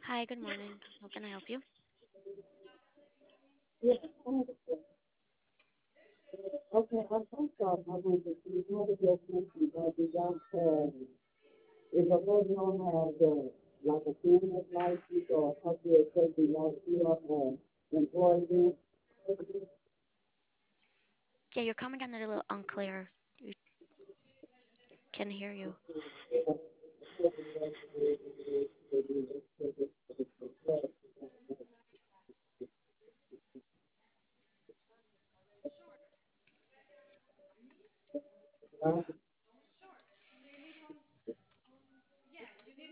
Hi, good morning. How can I help you? Yeah, okay, I first off, I want to see how the definition of the young is a person who has like a business license or a couple of person like you are employee. Yeah, you're coming in a little unclear. You can hear you.